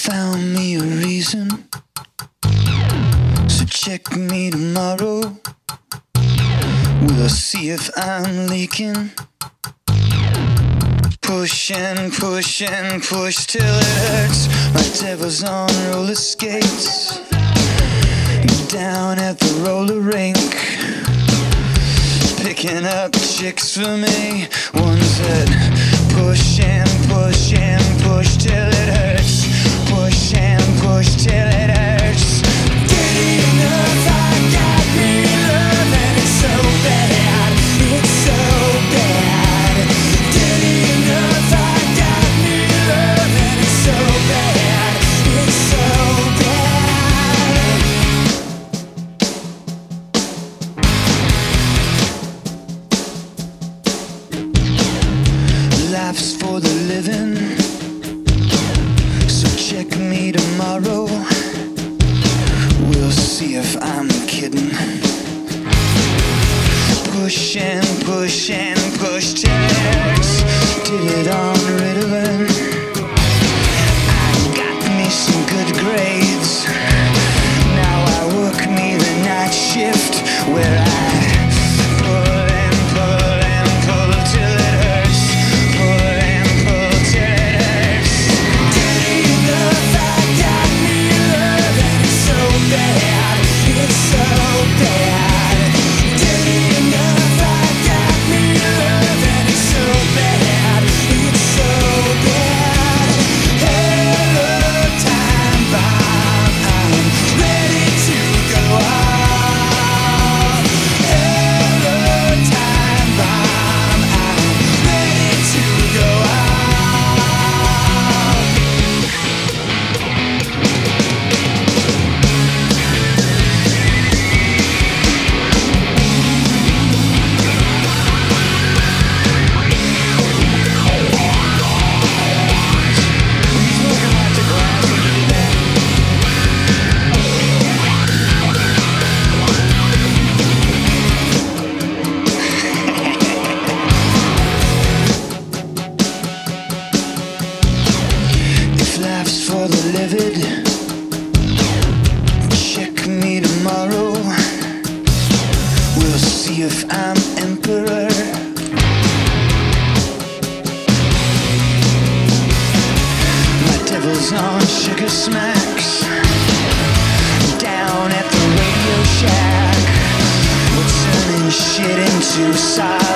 found me a reason, so check me tomorrow. We'll see if I'm leaking. Push and push and push till it hurts. My devil's on roller skates, down at the roller rink, picking up chicks for me. Ones that push and push and push till it hurts. Push and push till it hurts. Dirty enough, I got me love, and it's so bad, it's so bad. Dirty enough, I got me love, and it's so bad, it's so bad. Life's for the living, so check me tomorrow. We'll see if I'm kidding. Push and push and push till it hurts. Did it on Ritalin. I got me some good grades. Now I work me the night shift, where I pull and pull and pull till it hurts. Pull and pull till it hurts. Dirty enough, I got me love, and it's so bad, it's so bad. Dirty enough, I got me love, and it's so bad, it's so bad. Hello, time bomb, I'm ready to go off. Hello, time bomb, I'm ready to go off. If life's for the livid, check me tomorrow. We'll see if I'm emperor. My devil's on sugar smacks, down at the Radio Shack. We're turning shit into side.